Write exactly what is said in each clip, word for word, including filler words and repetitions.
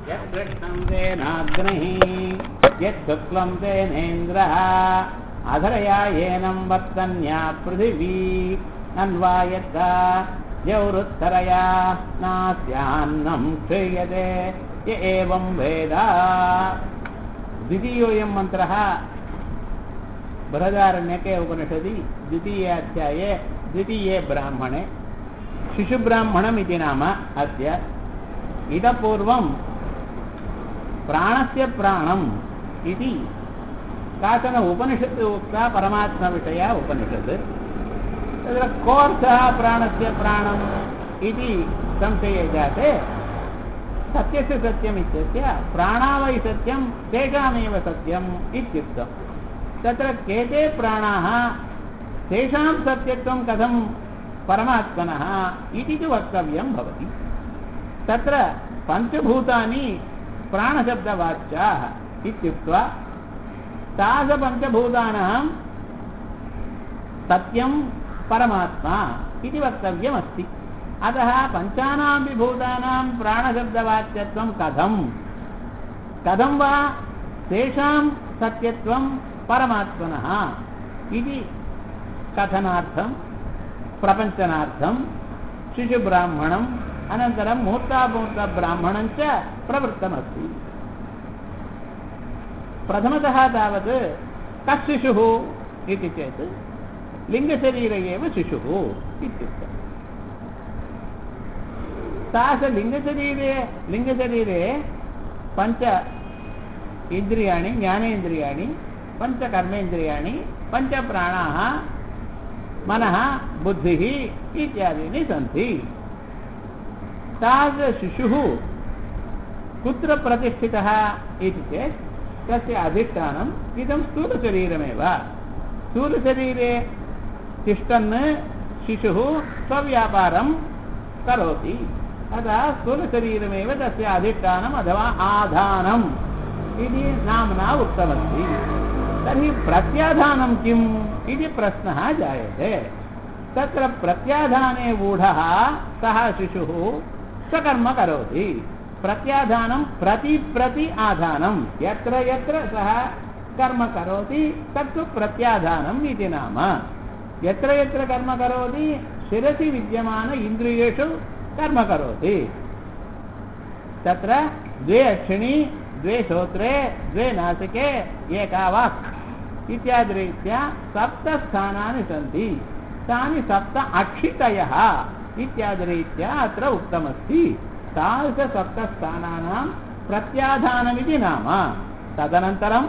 यत्कृष्णं तेनाग्निः यत्शुक्लं तेनेन्द्रः अधरया येनं वर्तन्या पृथिवी अन्वायत्ता जौरुत्तरया नास्यान्नं क्षीयते य एवं वेद। द्वितीयोऽयं मन्त्रः बृहदारण्यके उपनिषदि द्वितीयाध्याये द्वितीये ब्राह्मणे शिशुब्राह्मणमिति नाम अस्य। इतः पूर्वं प्राणस्य प्राणम् इति काचन उपनिषत् उक्ता परमात्मविषया उपनिषत्। तत्र कोऽर्थः प्राणस्य प्राणम् इति संशये जाते सत्यस्य सत्यम् इत्यस्य प्राणा वै सत्यं तेषामेव सत्यम् इत्युक्तम्। तत्र के ते प्राणाः तेषां सत्यत्वं कथं परमात्मनः इति तु वक्तव्यं भवति। तत्र पञ्चभूतानि प्राणशब्दवाच्याः इत्युक्त्वा तादृशपञ्चभूतानां सत्यं परमात्मा इति वक्तव्यमस्ति। अतः पञ्चानामपि भूतानां प्राणशब्दवाच्यत्वं कथं कथं वा तेषां सत्यत्वं परमात्मनः इति कथनार्थं प्रपञ्चनार्थं शिशुब्राह्मणम् अनन्तरं मूर्तामूर्तब्राह्मणं च प्रवृत्तमस्ति। प्रथमतः तावत् कः शिशुः इति चेत् लिङ्गशरीरे एव शिशुः इत्युक्तम्। तादृशलिङ्गशरीरे लिङ्गशरीरे पञ्च इन्द्रियाणि ज्ञानेन्द्रियाणि पञ्चकर्मेन्द्रियाणि पञ्चप्राणाः मनः बुद्धिः इत्यादीनि सन्ति। तादृशशिशुः कुत्र प्रतिष्ठितः इति चेत् तस्य अधिष्ठानम् इदं स्थूलशरीरमेव। स्थूलशरीरे तिष्ठन् शिशुः स्वव्यापारं करोति। अतः स्थूलशरीरमेव तस्य अधिष्ठानम् अथवा आधानम् इति नाम्ना उक्तमस्ति। तर्हि प्रत्याधानं किम् इति प्रश्नः जायते। तत्र प्रत्याधाने ऊढः सः शिशुः स्वकर्म करोति। प्रत्याधानं प्रति प्रति आधानं यत्र यत्र सः कर्म करोति तत्तु प्रत्याधानम् इति नाम। यत्र यत्र कर्म करोति शिरसि विद्यमान इन्द्रियेषु कर्म करोति। तत्र द्वे अक्षिणी द्वे श्रोत्रे द्वे नासिके एका वाक् इत्यादिरीत्या सप्त स्थानानि सन्ति। तानि सप्त अक्षितयः इत्यादिरीत्या अत्र उक्तमस्ति। तादृशसप्तस्थानानां प्रत्याधानमिति नाम। तदनन्तरं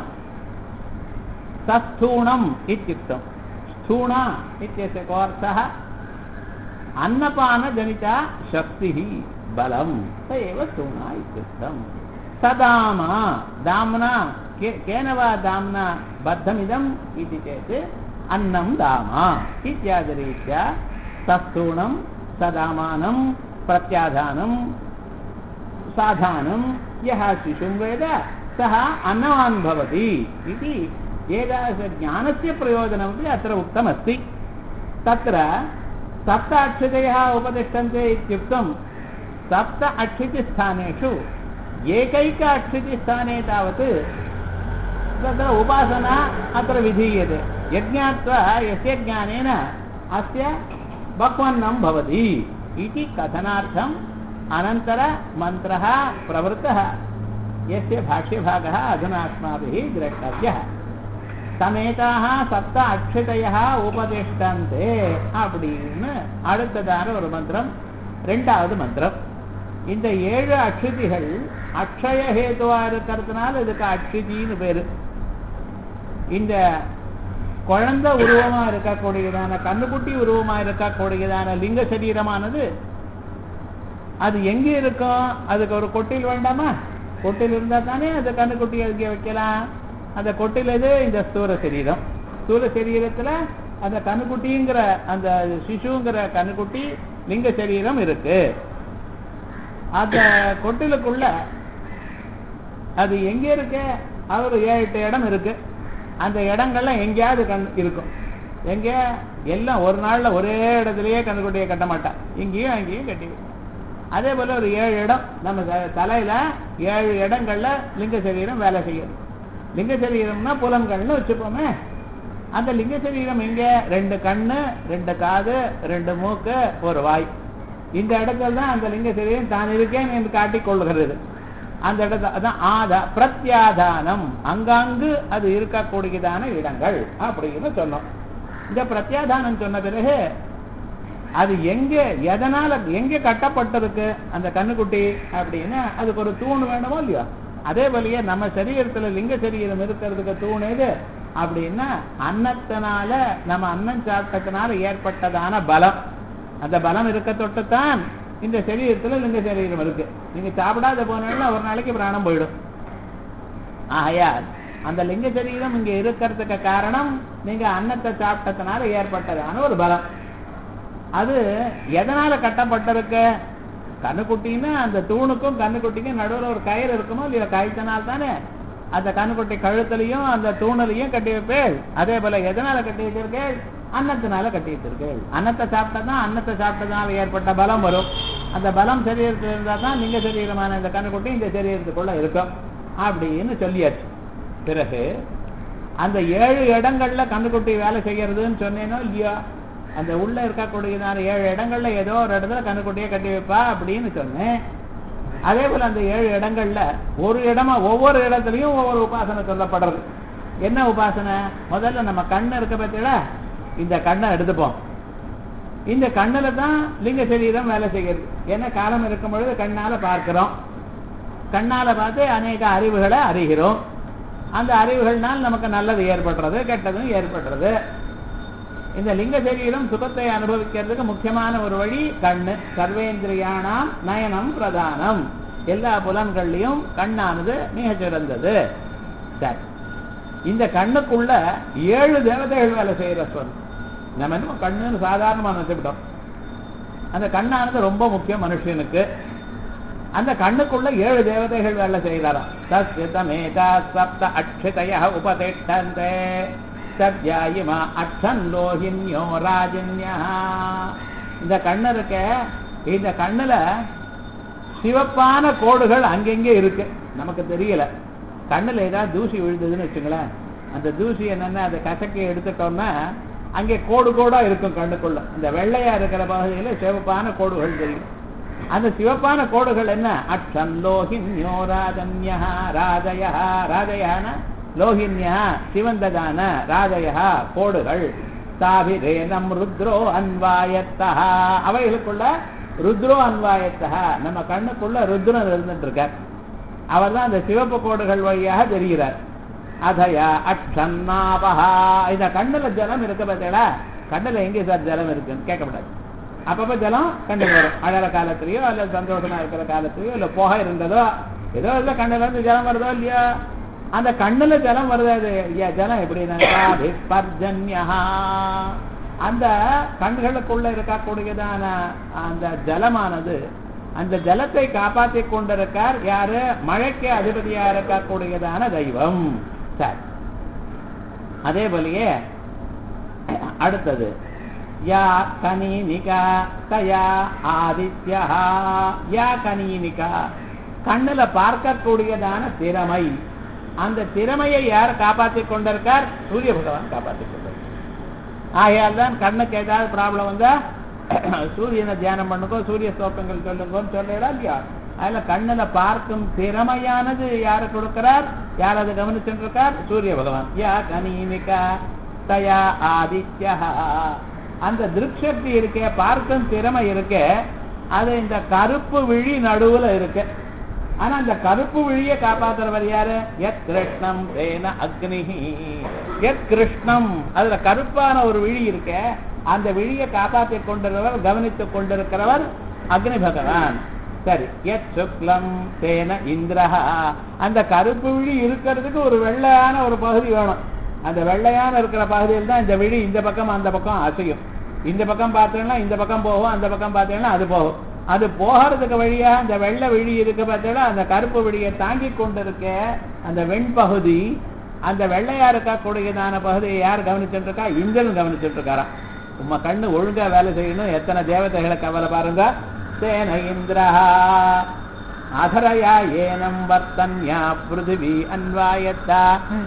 सस्थूणम् इत्युक्तं। स्थूणा इत्यस्य कोऽर्थः अन्नपानजनिता शक्तिः बलं स एव स्थूणा इत्युक्तं। सदामा दाम्ना के केन वा दाम्ना बद्धमिदम् इति चेत् अन्नं दामा इत्यादिरीत्या सस्थूणं सदामानं प्रत्याधानं साधानं यः शिशुं वेद सः अन्नवान् भवति इति एतादृशज्ञानस्य प्रयोजनमपि अत्र उक्तमस्ति। तत्र सप्त अक्षितयः उपतिष्ठन्ते इत्युक्तं सप्त अक्षितिस्थानेषु एकैक अक्षितिस्थाने तावत् तत्र उपासना अत्र विधीयते। यज्ञात्वा यस्य ज्ञानेन अस्य बह्वन्नं भवति इति कथनार्थम् अनन्तरमन्त्रः प्रवृत्तः यस्य भाष्यभागः अधुना अस्माभिः द्रष्टव्यः। சமேதாக சப்த அக்ஷதையா உபதிஷ்டந்தே அப்படின்னு அடுத்ததான ஒரு மந்திரம், ரெண்டாவது மந்திரம். இந்த ஏழு அக்ஷதிகள் அக்ஷய ஹேதுவா இருக்கிறதுனால இதுக்கு அக்ஷிதின்னு பேரு. இந்த குழந்தை உருவமா இருக்கக்கூடியதான கண்ணுக்குட்டி உருவமா இருக்கக்கூடியதான லிங்க சரீரமானது அது எங்க இருக்கும்? அதுக்கு ஒரு கொட்டில் வேண்டாமா? கொட்டில் இருந்தா தானே அது கண்ணுக்குட்டி அதுக்கு வைக்கலாம். அந்த கொட்டில் எது? இந்த ஸ்தூல சரீரம். ஸ்தூல சரீரத்துல அந்த கண்ணுக்குட்டிங்கிற அந்த சிசுங்கிற கண்ணுக்குட்டி லிங்க சரீரம் இருக்கு. அந்த கொட்டிலுக்குள்ள அது எங்க இருக்கு? ஒரு ஏழு எட்டு இடம் இருக்கு. அந்த இடங்கள்லாம் எங்கேயாவது கண் இருக்கும். எங்க எல்லாம் ஒரு நாள்ல ஒரே இடத்துலயே கண்ணுக்குட்டியை கட்ட மாட்டா, இங்கேயும் அங்கேயும் கட்டி. அதே போல ஒரு ஏழு இடம் நம்ம தலையில ஏழு இடங்கள்ல லிங்க சரீரம் வேலை செய்யும். லிங்க சரீரம்னா புலன்கள்னு வச்சுப்போமே. அந்த லிங்க சரீரம் எங்க? ரெண்டு கண்ணு, ரெண்டு காது, ரெண்டு மூக்கு, ஒரு வாய். இந்த இடத்துல தான் அந்த லிங்க சரீரம் தான் இருக்கேன் என்று காட்டிக் கொள்கிறது. அந்த இடத்துல அதான் ஆதா பிரத்யாதானம், அங்காங்கு அது இருக்கக்கூடியதான இடங்கள் அப்படின்னு சொன்னோம். இந்த பிரத்யாதானம் சொன்ன பிறகு அது எங்க எதனால எங்க கட்டப்பட்டிருக்கு அந்த கண்ணுக்குட்டி அப்படின்னு அதுக்கு ஒரு தூண் வேணுமோ இல்லையோ? அதே போலயே நம்ம சரீரத்துல லிங்க சரீரம் இருக்கிறதுக்கு தூண் எது அப்படின்னா அன்னத்தினால, நம்ம அன்னம் சாப்பிட்டதுனால ஏற்பட்டதான பலம். அந்த பலம் இருக்க தொட்டுத்தான் இந்த சரீரத்துல லிங்க சரீரம் இருக்கு. நீங்க சாப்பிடாத போனா ஒரு நாளைக்கு பிராணம் போயிடும். ஆகையால் அந்த லிங்க சரீரம் இங்க இருக்கிறதுக்கு காரணம் நீங்க அன்னத்தை சாப்பிட்டதுனால ஏற்பட்டதான ஒரு பலம். அது எதனால கட்டப்பட்டிருக்கு? கண்ணுக்குட்டின்னா அந்த தூணுக்கும் கண்ணுக்குட்டிக்கும் நடுவில் ஒரு கயிறு இருக்குமோ இல்லையோ? கயிற்றினால் தானே அந்த கண்ணுக்குட்டி கழுத்துலையும் அந்த தூணிலையும் கட்டி வைப்பேள். அதே போல எதனால கட்டி வச்சிருக்கேள்? அன்னத்தினால கட்டி வச்சிருக்கேள். அன்னத்தை சாப்பிட்டதான் அன்னத்தை சாப்பிட்டதுனால ஏற்பட்ட பலம் வரும். அந்த பலம் சரீரத்தில் இருந்தா தான் லிங்க சரீரமான இந்த கண்ணுக்குட்டி இந்த சரீரத்துக்குள்ள இருக்கும் அப்படின்னு சொல்லியாச்சு. பிறகு அந்த ஏழு இடங்கள்ல கண்ணுக்குட்டி வேலை செய்யறதுன்னு சொன்னேனோ இல்லையோ? அந்த உள்ள இருக்கக்கூடியதான ஏழு இடங்கள்ல ஏதோ ஒரு இடத்துல கண்ணுக்குட்டியை கட்டி வைப்பா அப்படின்னு சொன்னேன். அதே போல அந்த ஏழு இடங்கள்ல ஒரு இடமா ஒவ்வொரு இடத்துலயும் ஒவ்வொரு உபாசனை சொல்லப்படுறது. என்ன உபாசனை? முதல்ல நம்ம கண்ணு இருக்க பத்தியா, இந்த கண்ணை எடுத்துப்போம். இந்த கண்ணுல தான் லிங்க சரீரம் வேலை செய்கிறது. ஏன்னா காலம் இருக்கும் பொழுது கண்ணால பார்க்கிறோம். கண்ணால பார்த்து அநேக அறிவுகளை அறிகிறோம். அந்த அறிவுகள்னால் நமக்கு நல்லது ஏற்படுறது, கெட்டதும் ஏற்படுறது. இந்த லிங்க சரீரம் சுகத்தை அனுபவிக்கிறதுக்கு முக்கியமான ஒரு வழி கண்ணு. சர்வேந்திரியானாம் நயனம் பிரதானம். எல்லா புலன்கள்லையும் கண்ணானது மிக சிறந்தது. சரி, இந்த கண்ணுக்குள்ள ஏழு தேவதைகள் வேலை செய்யற சொல். நம்ம என்ன கண்ணுன்னு சாதாரணமா நினைச்சுட்டோம். அந்த கண்ணானது ரொம்ப முக்கியம் மனுஷனுக்கு. அந்த கண்ணுக்குள்ள ஏழு தேவதைகள் வேலை செய்யறாராம். தஸ்யதமேதா சப்த அக்ஷதய உபதிஷ்டந்தே சத்யாயிமா அக்ஷன் லோஹின்யோ ராஜன்யா. இந்த கண்ணு இருக்க, இந்த கண்ணுல சிவப்பான கோடுகள் அங்கெங்கே இருக்கு, நமக்கு தெரியல. கண்ணுல ஏதாவது தூசி விழுந்ததுன்னு வச்சுங்களேன், அந்த தூசி என்னன்னா அந்த கசக்கி எடுத்துட்டோம்னா அங்கே கோடு கோடா இருக்கும் கண்ணுக்குள்ள. அந்த வெள்ளையா இருக்கிற பகுதியில சிவப்பான கோடுகள் தெரியும். அந்த சிவப்பான கோடுகள் என்ன? அக்ஷன் லோஹின்யோ ராஜன்யா. ராஜயா, ராஜயான லோஹின்யா சிவந்ததான, ராஜயா கோடுகள். தாபிரேனம் ருத்ரோ அன்வாயத்தா. அவைகளுக்குள்ள ருத்ரோ அன்வாயத்தா, நம்ம கண்ணுக்குள்ள ருத்ரன் இருந்துட்டு இருக்கார். அவர் தான் அந்த சிவப்பு கோடுகள் வழியாக தெரிகிறார். அதயா அக்ஷன்னாபஹா. இந்த கண்ணுல ஜலம் இருக்க பார்த்தீங்களா? கண்ணுல எங்கே சார் ஜலம் இருக்குன்னு கேட்கப்படாது. அப்பப்ப ஜலம் கண்ணுக்கு வரும். அழற காலத்திலயோ அல்லது சந்தோஷமா இருக்கிற காலத்திலயோ இல்ல புகை இருந்ததோ ஏதோ இல்லை கண்ணுல இருந்து ஜலம் வருதோ இல்லையா? அந்த கண்ணுல ஜலம் வருது. ஜலம் எப்படின்னா அந்த கண்களுக்குள்ள இருக்கக்கூடியதான அந்த ஜலமானது, அந்த ஜலத்தை காப்பாற்றி கொண்டிருக்கார் யாரு? மழைக்கு அதிபதியா இருக்கக்கூடியதான தெய்வம். சரி, அதே போலயே அடுத்தது யா கனீனிகா தயா ஆதித்யா. யா கனீனிகா, கண்ணுல பார்க்கக்கூடியதான திறமை. அந்த திறமையை யார் காப்பாற்றிக் கொண்டிருக்கார்? சூரிய பகவான் காப்பாற்றிக் கொண்டிருக்கார். ஆகையால் தான் கண்ணுக்கு ஏதாவது ப்ராப்ளம் வந்தா சூரியனை தியானம் பண்ணுங்கோ, சூரிய ஸ்தோத்திரங்கள் சொல்லுங்கன்னு சொல்றா இல்லையா? அதுல கண்ணுல பார்க்கும் திறமையானது யாரு கொடுக்கிறார்? யார் அதை கவனிச்சுட்டு இருக்கார்? சூரிய பகவான். யா கனீனிகா தயா ஆதித்யா. அந்த திருக்ஷக்தி இருக்கே, பார்க்கும் திறமை இருக்கே, அது இந்த கருப்பு விழி நடுவுல இருக்கு. ஆனா அந்த கருப்பு விழியை காப்பாற்றுறவர் யாரு? எத் கிருஷ்ணம் வேன அக்னிஹி. எத் கிருஷ்ணம், அதுல கருப்பான ஒரு விழி இருக்க, அந்த விழியை காப்பாற்றிக் கொண்டிருக்கிறவர், கவனித்துக் கொண்டிருக்கிறவர் அக்னி பகவான். சரி, எத் சுக்லம் தேன இந்திரஹா. அந்த கருப்பு விழி இருக்கிறதுக்கு ஒரு வெள்ளையான ஒரு பகுதி வேணும். அந்த வெள்ளையான இருக்கிற பகுதியில் தான் இந்த விழி இந்த பக்கம் அந்த பக்கம் அசையும். இந்த பக்கம் பார்த்தீங்கன்னா இந்த பக்கம் போகும், அந்த பக்கம் பார்த்தீங்கன்னா அது போகும். அது போகிறதுக்கு வழியா அந்த வெள்ளை விழி இருக்கு பார்த்தீங்கன்னா, அந்த கருப்பு விழியை தாங்கி கொண்டிருக்க அந்த வெண்பகுதி, அந்த வெள்ளையா இருக்கக்கூடியதான பகுதியை யார் கவனிச்சுட்டு இருக்கா? இந்திரன் கவனிச்சுட்டு இருக்காராம். உங்க கண்ணு ஒழுங்கா வேலை செய்யணும். எத்தனை தேவதைகளை கவலை பாருங்க. சேன இந்திரஹா அதரயா ஏனம் வர்த்தன்யா பிருதிவி அன்வாயத்தா.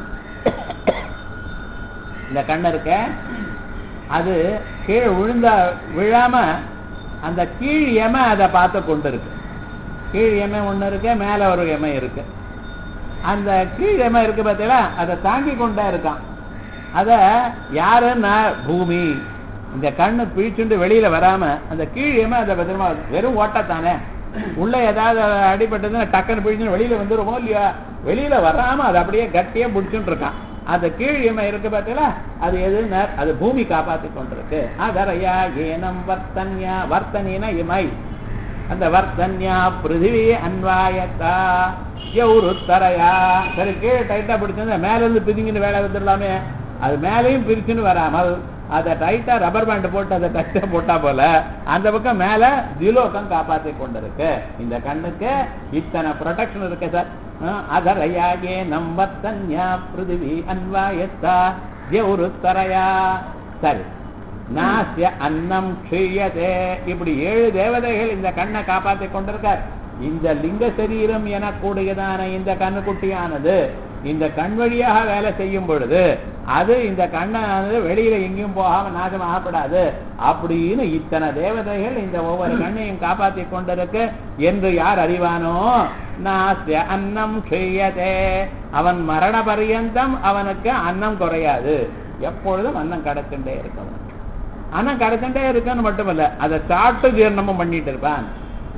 இந்த கண்ணு இருக்க அது கீழே விழுந்த விழாம அந்த கீழ் எம அதை பார்த்து கொண்டு இருக்கு. கீழ் எம ஒண்ணு இருக்கு, மேல ஒரு எம இருக்கு. அந்த கீழ் எம இருக்கு பார்த்தீங்களா, அதை தாங்கி கொண்டே இருக்கான். அத யாருன்னா பூமி. இந்த கண்ணு பிழிச்சுண்டு வெளியில வராம அந்த கீழ் எம அதை பத்திரமா, வெறும் ஓட்டத்தானே, உள்ள ஏதாவது அடிபட்டதுன்னா டக்குன்னு பிழிச்சுன்னு வெளியில வந்துருமோ இல்லையா, வெளியில வராம அதை அப்படியே கட்டியா பிடிச்சுட்டு இருக்கான். அந்த கீழ் இமை இருக்கு பார்த்தீங்களா, அது எதுன்னா அது பூமி காப்பாத்தி கொண்டிருக்கு. அதரையா ஏனம் வர்த்தன்யா, வர்த்தனினா இமை, அந்த வர்த்தன்யா பிருதிவி அன்வாயத்தா யௌருத்தரையா. சரி கீழே டைட்டா பிடிச்சிருந்தா மேல இருந்து பிரிஞ்சுன்னு வேலை வந்துடலாமே, அது மேலையும் பிரிச்சுன்னு வராமல் அதை டைட்டா ரப்பர் பேண்ட் போட்டு அதை டைட்டா போட்டா போல அந்த பக்கம் மேல திலோகம் காப்பாத்தி கொண்டிருக்கு. இந்த கண்ணுக்கு இத்தனை ப்ரொடெக்ஷன் இருக்கு சார். அதரையாகே நம்பத்தன்யா பிருதிவி அன்வாயத்தா யௌருத்தரையா. சரி, நாஸ்ய அன்னம் க்ஷீயதே. இப்படி ஏழு தேவதைகள் இந்த கண்ணை காப்பாத்தி கொண்டிருக்கார். இந்த லிங்க சரீரம் எனக்கூடியதான இந்த கண்ணுக்குட்டியானது இந்த கண் வழியாக வேலை செய்யும் பொழுது அது இந்த கண்ணானது வெளியில எங்கேயும் போகாம நாசம் ஆகப்படாது அப்படின்னு இத்தனை தேவதைகள் இந்த ஒவ்வொரு கண்ணையும் காப்பாத்தி கொண்டிருக்கு என்று யார் அறிவானோ, நாஸ்ய அன்னம் க்ஷீயதே, அவன் மரண பரியந்தம் அவனுக்கு அன்னம் குறையாது, எப்பொழுதும் அன்னம் கிடைச்சுட்டே இருக்கும். அன்னம் கிடைச்சுட்டே இருக்குன்னு மட்டுமல்ல, அதை சாப்பிட்டு ஜீரணமும் பண்ணிட்டு இருப்பான்.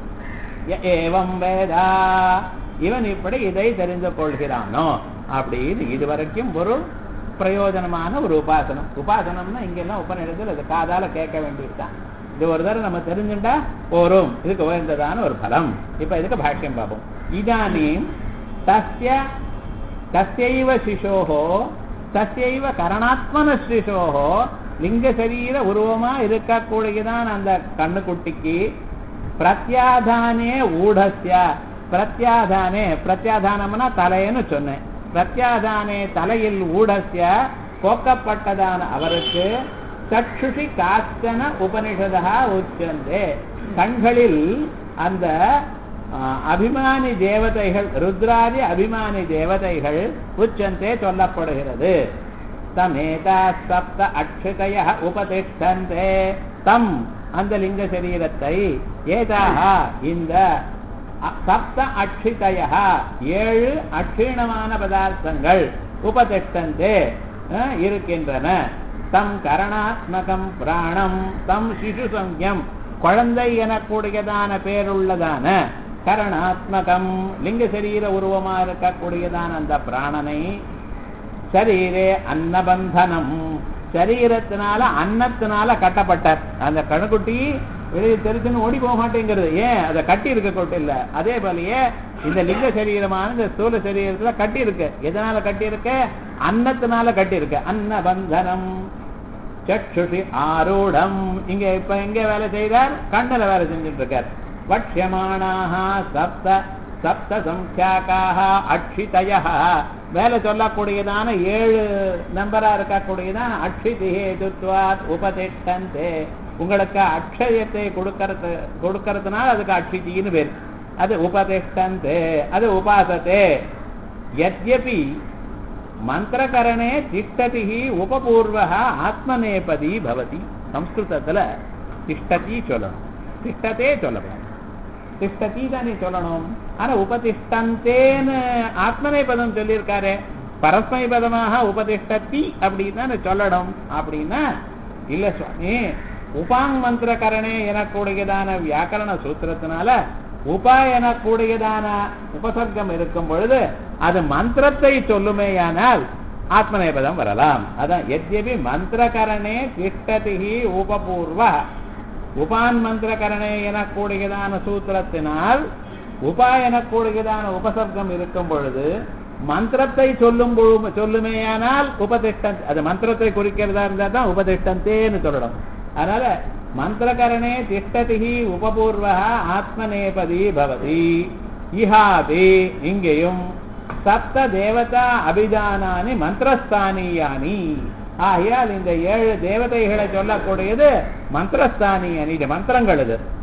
ஏவம் வேதா, இவன் இப்படி இதை தெரிந்து கொள்கிறானோ அப்படின்னு இதுவரைக்கும் ஒரு பிரயோஜனமான ஒரு உபாசனம். உபாசனம்னா இங்கெல்லாம் உபநிடத்தில் அது காதால கேட்க வேண்டியிருக்கான். இது ஒரு தடவை நம்ம தெரிஞ்சுட்டா போரும், இதுக்கு உயர்ந்ததான ஒரு பலம். இப்ப இதுக்கு பாஷ்யம் பார்ப்போம். இதானீம் தஸ்ய தஸ்யைவ சிசோஹோ தஸ்யைவ கரணாத்மன சிசோஹோ லிங்க சரீர உருவமா இருக்கக்கூடியதான் அந்த கண்ணுக்குட்டிக்கு பிரத்யாதானே ஊடஸ்ய, பிரத்யாதானே பிரத்யாதானம்னா தலைன்னு சொன்னேன், பிரத்யாதானே தலையில் ஊடஸ்ய போக்கப்பட்டதான அவருக்கு சக்ஷுஷி காச்சன உபனிஷதா உச்சந்தே, கண்களில் அந்த அபிமானி தேவதைகள் ருத்ராதி அபிமானி தேவதைகள் உச்சந்தே சொல்லப்படுகிறது. தமேதா சப்த அக்ஷதய உபதிஷ்டந்தே, தம் அந்த லிங்க சரீரத்தை ஏதாக இந்த சப்த அக்ஷிதய ஏழு அக்ஷீணமான பதார்த்தங்கள் உபதிஷ்டந்தே இருக்கின்றன. தம் கரணாத்மகம் பிராணம் தம் சிசு சம்யம் குழந்தை எனக்கூடியதான பேருள்ளதான கரணாத்மகம் லிங்க சரீர உருவமா இருக்கக்கூடியதான அந்த பிராணனை சரீரே அன்னபந்தனம் சரீரத்தினால அன்னத்தினால கட்டப்பட்டார். அந்த கணுக்குட்டி வெளியே தெரிச்சுன்னு ஓடி போக மாட்டேங்கிறது, ஏன் அதை கட்டி இருக்க கொட்டு இல்ல. அதே போலயே இந்த லிங்க சரீரமான இந்த ஸ்தூல சரீரத்துல கட்டி இருக்கு. எதனால கட்டி இருக்கு? அன்னத்தினால கட்டி இருக்கு. அன்னபந்தனம் சக்ஷுஷி ஆரூடம், இங்க இப்ப எங்க வேலை செய்தார்? கண்ணுல வேலை செஞ்சுட்டு இருக்கார். வட்சியமானாக சப்த சப்த சம்சாக்காக அக்ஷிதய, வேலை சொல்லக்கூடியதான ஏழு நம்பரா இருக்கக்கூடியதான அக்ஷிதி ஹேதுத்வாத் உபதிஷ்டந்தே, உங்களுக்கு அக்ஷயத்தை கொடுக்கறது கொடுக்கறதுனால அதுக்கு அக்ஷிதின்னு பேர். அது உபதிஷ்டந்தே, அது உபாசத்தே. யத்யபி மந்திரகரணே திஷ்டதி உபபூர்வ ஆத்மநேபதி பவதி. சம்ஸ்கிருதத்துல திஷ்டதி சொல்லணும், திஷ்டத்தே சொல்லணும், திஷ்டதி தானே சொல்லணும். ஆனா உபதிஷ்டந்தேன்னு ஆத்மனை பதம் சொல்லியிருக்காரு, பரஸ்மை பதமாக உபதிஷ்டத்தி அப்படின்னு சொல்லணும். அப்படின்னா இல்ல சுவாமி, உபாங் மந்திரகரணே எனக்கூடியதான வியாக்கரண சூத்திரத்தினால உபா எனக்கூடியதான உபசர்க்கம் இருக்கும் பொழுது அது மந்திரத்தை சொல்லுமேயானால் ஆத்மநேபதம் வரலாம். அதான் எத்யபி மந்திரகரணே திஷ்டதி உபபூர்வ, உபான் மந்திரகரணே எனக்கூடியதான சூத்திரத்தினால் உபா எனக்கூடியதான உபசர்க்கம் இருக்கும் பொழுது மந்திரத்தை சொல்லும் சொல்லுமேயானால் உபதிஷ்டன், அது மந்திரத்தை குறிக்கிறதா இருந்தா தான் உபதிஷ்டந்தேன்னு சொல்லணும். அதனால மந்திரகரணே திஷ்டதி உபபூர்வ ஆத்மநேபதி பவதி. இஹாபி இங்கேயும் சப்த தேவதா அபிதானானி மந்திரஸ்தானியானி, ஆகையால் இந்த ஏழு தேவதைகளை சொல்லக்கூடியது மந்திரஸ்தானியானி, இது மந்திரங்கள். இது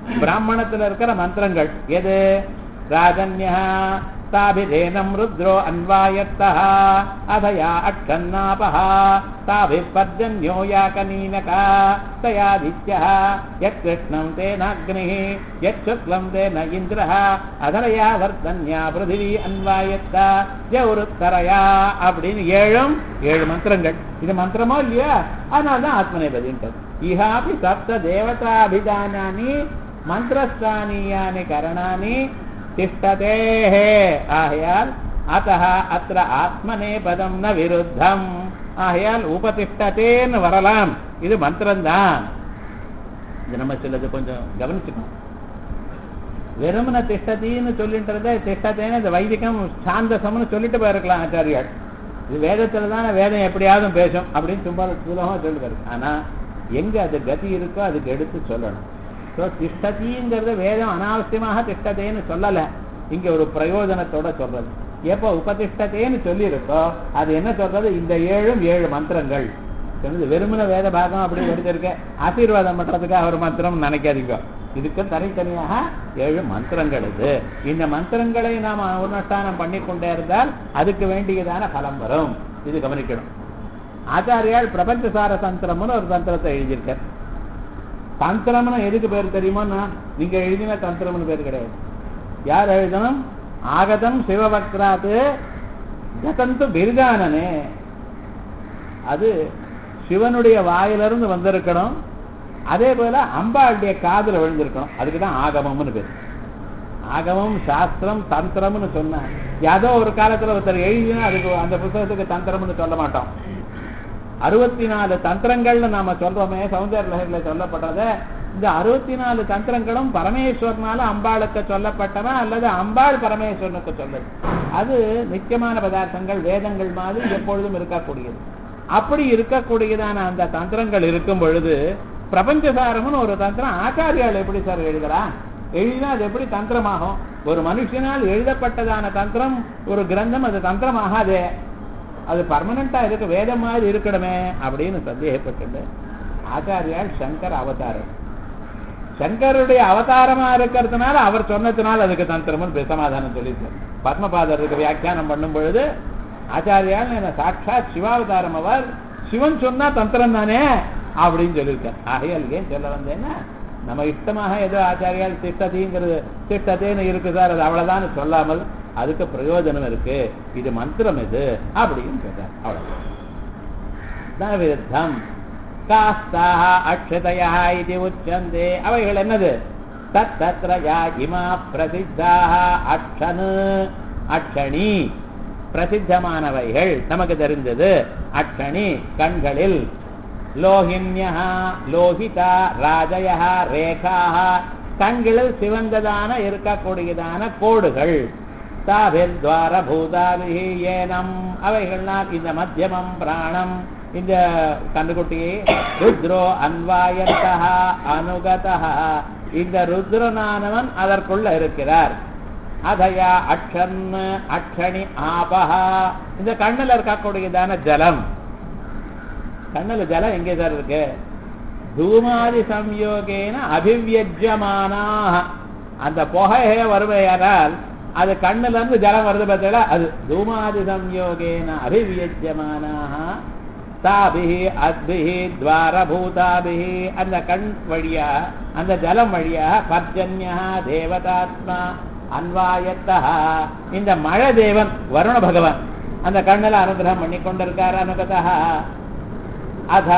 பிராமணத்துல இருக்கிற மந்திரங்கள் எது? ராஜன்யா தாபிதேனம் ருத்ரோ அன்வாயத்தஹ அதயா அட்சன்னாபஹ தாபிப்பர்ஜன்யோ யாகனீனகா தயாதித்யஹ யத் கிருஷ்ணம் தேனாக்னிஹ யத் சுக்லம் தேன இந்திரஹ அதரயா வர்தன்யா பிருதிவி அன்வாயத்தா ஜௌருத்தரயா அப்படின்னு ஏழும் ஏழு மந்திரங்கள். இது மந்திரமோ இல்லையா? அதனால்தான் ஆத்மநேபதின்றது. இஹாபி சப்த தேவதாபிதானானி மந்திரஸ்தானியானி கரணானி திஷ்டதே. ஆகையால் அத்தஹ அத்ர ஆத்மநேபதம் ந விருத்தம். ஆகையால் உபதிஷ்டதேன்னு வரலாம். இது மந்திரம்தான். இது நம்ம சிலது கொஞ்சம் கவனிச்சுக்கணும். வெறுமன திஷ்டத்தின்னு சொல்லிட்டு திஷ்டத்தேன்னு இந்த வைதிகம் சாந்தசம்னு சொல்லிட்டு போயிருக்கலாம் ஆச்சாரியால். இது வேதத்துல தானே வேதம் எப்படியாவது பேசும் அப்படின்னு சும்மா சுலபமா சொல்லிட்டு. ஆனா எங்க அது கதி இருக்கோ அதுக்கு எடுத்து சொல்லணும். திஷ்டதிங்கிறத வேதம் அனாவசியமாக திஷ்டத்தேன்னு சொல்லல, இங்க ஒரு பிரயோஜனத்தோட சொல்றது. எப்போ உபதிஷ்டத்தேன்னு சொல்லி இருக்கோ அது என்ன சொல்றது? இந்த ஏழும் ஏழு மந்திரங்கள் சொன்னது. வெறுமன வேத பாகம் அப்படி எடுத்திருக்க ஆசீர்வாதம் பண்றதுக்காக ஒரு மந்திரம் நினைக்காதீங்க. இதுக்கு தனித்தனியாக ஏழு மந்திரங்கள். இது இந்த மந்திரங்களை நாம் அனுஷ்டானம் பண்ணி கொண்டே இருந்தால் அதுக்கு வேண்டியதான பலம் வரும். இது கவனிக்கணும். ஆச்சாரியால் பிரபஞ்சசார தந்திரம்னு ஒரு தந்திரத்தை எழுதியிருக்கார். தந்திரம்னு எதுக்கு பேர் தெரியுமோன்னா நீங்க எழுதின தந்திரம்னு பேர் கிடையாது. யார் எழுதணும்? ஆகதம் சிவபக்ராத்து கதந்து பிரிதானனே. அது சிவனுடைய வாயிலிருந்து வந்திருக்கணும். அதே போல அம்பாளுடைய காதுல விழுந்திருக்கணும். அதுக்குதான் ஆகமம்னு பேர். ஆகமம் சாஸ்திரம் தந்திரம்னு சொன்ன ஏதோ ஒரு காலத்துல ஒருத்தர் எழுதினா அதுக்கு அந்த புத்தகத்துக்கு தந்திரம்னு சொல்ல மாட்டோம். அறுபத்தி நாலு தந்திரங்கள்னு நாம சொல்றோமே சௌந்தர்ய லஹரியில சொல்லப்பட்டத, இந்த அறுபத்தி நாலு தந்திரங்களும் பரமேஸ்வரனால அம்பாளுக்கு சொல்லப்பட்டன அல்லது அம்பாள் பரமேஸ்வரனுக்கு சொல்லுது. அது நிச்சயமான பதார்த்தங்கள் வேதங்கள் மாதிரி எப்பொழுதும் இருக்கக்கூடியது. அப்படி இருக்கக்கூடியதான அந்த தந்திரங்கள் இருக்கும் பொழுது பிரபஞ்சசாரம்னு ஒரு தந்திரம் ஆச்சாரியால் எப்படி சார் எழுதுறா? எழுதினா அது எப்படி தந்திரமாகும்? ஒரு மனுஷனால் எழுதப்பட்டதான தந்திரம் ஒரு கிரந்தம் அது தந்திரமாகாதே. அது பர்மனண்டா இருக்கு, வேதம் மாதிரி இருக்கணுமே அப்படின்னு சந்தேகப்பட்டு ஆச்சாரியால் சங்கர் அவதாரம். சங்கருடைய அவதாரமா இருக்கிறதுனால அவர் சொன்னதுனால அதுக்கு தந்திரம்னு சமாதானம் சொல்லியிருக்கார். பத்மபாதருக்கு வியாக்கியானம் பண்ணும் பொழுது ஆச்சாரியால் என்ன சாட்சாத் சிவாவதாரம், அவர் சிவன் சொன்னா தந்திரம் தானே அப்படின்னு சொல்லியிருக்கார். ஆகையால் ஏன் சொல்ல வந்தேன்னா நம்ம இஷ்டமாக ஏதோ ஆச்சாரியால் திஷ்டதிங்கிறது திஷ்டத்தேன்னு இருக்கு சார் அது அவ்வளவுதான் சொல்லாமல் அதுக்கு பிரயோஜனம் இருக்கு. இது மந்திரம் இது அப்படின்னு சொல்றார். அவ்வளவு விருத்தம் காஸ்தாக அக்ஷதயா இது உச்சந்தே. அவைகள் என்னது? தத் தத்ரயா இமா பிரசித்தாக அக்ஷனு அக்ஷணி பிரசித்தமானவைகள் நமக்கு தெரிந்தது. அக்ஷணி கண்களில், லோகின்யா லோகிதா ராஜயா ரேகாஹ கண்களில் சிவந்ததான இருக்கக்கூடியதான கோடுகள். தாபிர் துவார பூதாபிஹி ஏனம் அவைகள்னால் இந்த மத்தியமம் பிராணம் இந்த கண்டுகுட்டியை ருத்ரோ அன்வாயந்தஹ அனுகதஹ இந்த ருத்ரனானவன் அதற்குள்ள இருக்கிறார். அதயா அக்ஷன் அக்ஷணி ஆபஹா இந்த கண்ணுல இருக்கக்கூடியதான ஜலம். கண்ணுல ஜலம் எங்கே சார் இருக்கு? தூமாதி சம்யோகேன அபிவியஜ்யமானாக அந்த புகையே வருவையானால் அது கண்ணுல இருந்து ஜலம் வருது பார்த்தீங்களா? அது தூமாதி சம்யோகேன அபிவியஜ்யமானாக தாபிஹி அத்பிஹி துவாரபூதாபிஹி அந்த கண் வழியா அந்த ஜலம் வழியா பர்ஜன்யா தேவதாத்மா அன்வாயத்தா இந்த மழை தேவன் வருண பகவான் அந்த கண்ணுல அனுகிரகம் பண்ணி கொண்டிருக்கார். அனுகதா அதா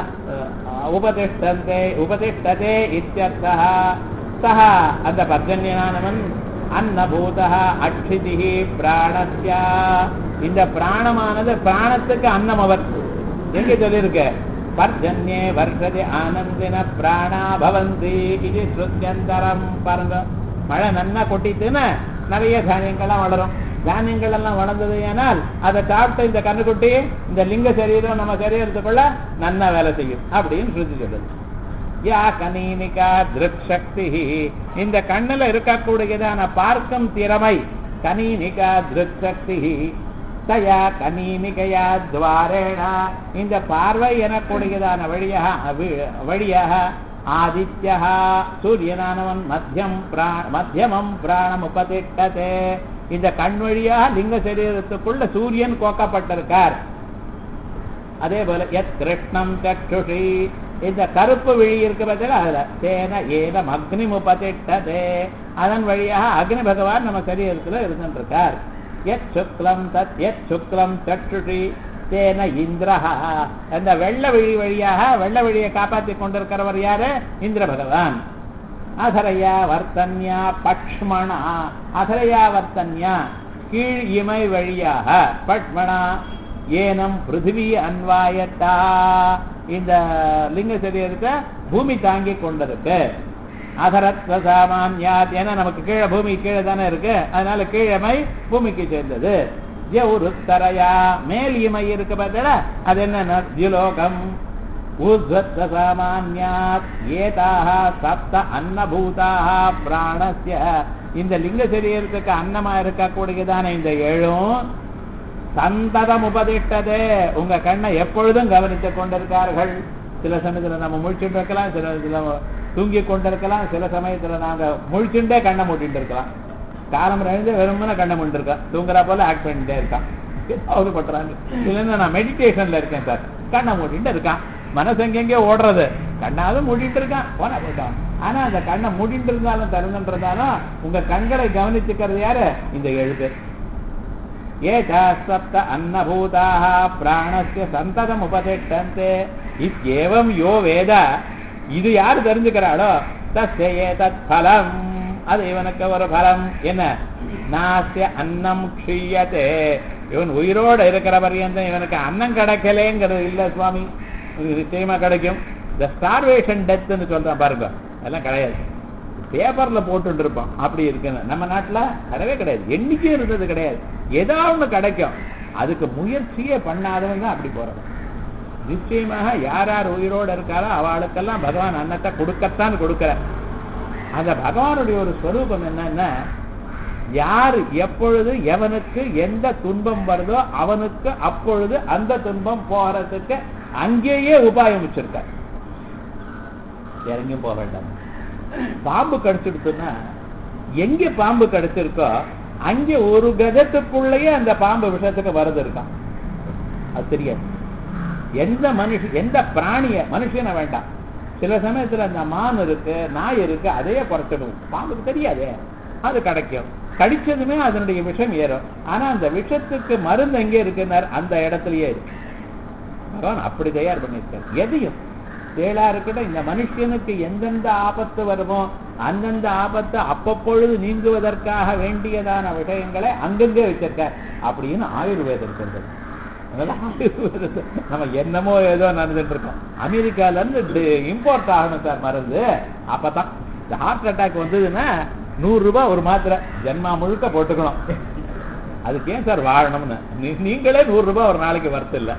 உபதிஷ்டந்தே உபதிஷ்டதே இத்யர்த்தः. சஹ அந்த பர்ஜன்யனானவன் அன்னபூதः அக்ஷிதிஹி பிராணஸ்ய இந்த பிராணமானது பிராணத்துக்கு அன்னம். அவர் எங்க சொல்லியிருக்க? பர்ஜன்யே வர்ஷதி ஆனந்தின பிராணா பவந்தி இது ஸ்ருத்யந்தரம். பாருங்க, மழை நன்னா கொட்டிட்டுன்னு நிறைய தானியங்கள்லாம் வளரும். தானியங்கள் எல்லாம் வளர்ந்தது ஏனால் அதை சாப்பிட்டு இந்த கண்ணுக்குட்டி இந்த லிங்க சரீரம் நம்ம சரீரத்துக்குள்ள நன்னா வேலை செய்யும் அப்படின்னு ஸ்ருதி சொல்லுது. யா கனீனிகா திருக்ஷக்தி இந்த கண்ணுல இருக்கக்கூடியதான பார்க்கும் திறமை கனீனிகா திருக்ஷக்தி தயா கனீனிகையா துவாரேணா இந்த பார்வை எனக்கூடியதான வழியாக வழியாக ஆதித்யா சூரியனானவன் மத்தியம் மத்தியமம் பிராணம் உபதிஷ்டதே. இந்த கண் வழியாக லிங்க சரீரத்துக்குள்ள சூரியன் கோக்கப்பட்டிருக்கார். அதே போல எத் கிருஷ்ணம் சக்ஷுஷி, இந்த கருப்பு விழி இருக்கு பார்த்தா அதுல தேன ஏனம் அக்னி உபதிஷ்டதே, அதன் வழியாக அக்னி பகவான் நம்ம சரீரத்துல இருந்துருக்கார். எத் சுக்லம் தத் எத் சுக்லம் சக்ஷுஷி தேன இந்திரஹா, அந்த வெள்ள விழி வழியாக வெள்ள வழியை காப்பாற்றி கொண்டிருக்கிறவர் யாரு? இந்திர பகவான். அதரையா வர்த்தன்யா பக்ஷ்மணா, அதரையா வர்த்தன்யா கீழ் இமை வழியாக பட்மணா ஏனம் பிருத்திவி அன்வாயத்தா, இந்த லிங்க சரீரத்தை பூமி தாங்கி கொண்டிருக்கு. அதரத்வ சாமான்யாத், ஏன்னா நமக்கு கீழே பூமி கீழே தானே இருக்கு, அதனால கீழமை பூமிக்கு சேர்ந்தது. ஜவுருத்தரையா மேல் இமை இருக்கு பார்த்தா அது என்ன? தியுலோகம். ஊர்த்வத்வ சாமான்யாத் ஏதாக சப்த அன்னபூதாக பிராணஸ்ய, இந்த லிங்க சரீரத்துக்கு அன்னமா இருக்கக்கூடியதான இந்த ஏழும் சந்ததம் உபதிஷ்டதே, உங்க கண்ணை எப்பொழுதும் கவனித்துக் கொண்டிருக்கார்கள். சில சமயத்துல நம்ம முழிச்சுட்டு இருக்கலாம், சில சில தூங்கி கொண்டிருக்கலாம், சில சமயத்துல நாங்க முழிச்சுட்டே கண்ணை மூட்டிட்டு இருக்கலாம். காலம் எழுந்து வெறுமனே கண்ணை மூட்டு இருக்கான், தூங்குறா போல ஆக்ட் பண்ணிட்டே இருக்கான், ஏதாவது பண்றாங்க. இல்லைன்னா நான் மெடிடேஷன்ல இருக்கேன் சார், கண்ணை மூட்டிட்டு இருக்கான், மனசு எங்கெங்கே ஓடுறது, கண்ணாவது மூடிட்டு இருக்கான், போனா போயிட்டான். ஆனா அந்த கண்ணை மூடிட்டு இருந்தாலும் திறந்துன்றதாலும் உங்க கண்களை கவனிச்சுக்கிறது யாரு? இந்த ஏழு பேர். ஏதா சப்த அன்னபூதாக பிராணஸ்ய சந்ததம் உபதிஷ்டந்தே இத்யேவம் யோ வேத, இது யாரு தெரிஞ்சுக்கிறாளோ தஸ்ய ஏதத் பலம், அது இவனுக்கு ஒரு பலம். என்ன? நாஸ்ய அன்னம் க்ஷீயதே, இவன் உயிரோடு இருக்கிற பரியந்தம் இவனுக்கு அன்னம் கிடைக்கலேங்கிறது இல்ல சுவாமி, நிச்சயமா கிடைக்கும். இந்த ஸ்டார்வேஷன் டெத்ன்னு சொல்றான் பாருங்க, அதெல்லாம் கிடையாது. பேப்பர்ல போட்டு இருப்போம், அப்படி இருக்குன்னு நம்ம நாட்டுல கிடையவே கிடையாது, எண்ணிக்கையும் இருந்தது கிடையாது. ஏதாவது ஒண்ணு கிடைக்கும், அதுக்கு முயற்சியே பண்ணாதவங்க தான் அப்படி போறது. நிச்சயமாக யார் யார் உயிரோடு இருக்காரோ அவளுக்கெல்லாம் பகவான் அன்னத்தை கொடுக்கத்தான் கொடுக்கிற. அந்த பகவானுடைய ஒரு ஸ்வரூபம் என்னன்னா, யார் எப்பொழுது எவனுக்கு எந்த துன்பம் வருதோ அவனுக்கு அப்பொழுது அந்த துன்பம் போறதுக்கு அங்கேயே உபாயம் வச்சிருக்க, இறங்கியும் போக வேண்டாம். பாம்பு கடிச்சிடுச்சுன்னா எங்க பாம்பு கடிச்சிருக்கோ அங்கே ஒரு கஜத்துக்குள்ளேயே அந்த பாம்பு விஷயத்துக்கு வருது இருக்கான், அது தெரியாது. எந்த மனுஷன் எந்த பிராணிய மனுஷனை வேண்டாம், சில சமயத்துல அந்த மான் இருக்கு நாய் இருக்கு அதையே குறைச்சிடும், பாம்புக்கு தெரியாதே, அது கிடைக்கும். கடிச்சதுமே அதனுடைய விஷம் ஏறும். ஆனா அந்த விஷத்துக்கு மருந்து எங்கே இருக்குன்னார்? அந்த இடத்துலயே இருக்கு. பகவான் அப்படி தயார் பண்ணியிருக்கார். எதையும் தேளா இருக்கட்டும், இந்த மனுஷனுக்கு எந்தெந்த ஆபத்து வருமோ அந்தந்த ஆபத்து அப்பப்பொழுது நீங்குவதற்காக வேண்டியதான விஷயங்களை அங்கங்கே வச்சிருக்கார் அப்படின்னு ஆயுர்வேதம் சொல்றது. நம்ம என்னமோ ஏதோ நடந்துட்டு இருக்கோம். அமெரிக்கால இருந்து இம்போர்ட் ஆகணும் சார் மருந்து, அப்பதான் இந்த ஹார்ட் அட்டாக் வந்ததுன்னா நூறு ரூபாய் ஒரு மாத்திரை ஜென்மா முழுக்க போட்டுக்கணும். அதுக்கு ஏன் சார் வாழணும்னு நீங்களே நூறு ரூபாய் ஒரு நாளைக்கு வரத்து இல்லை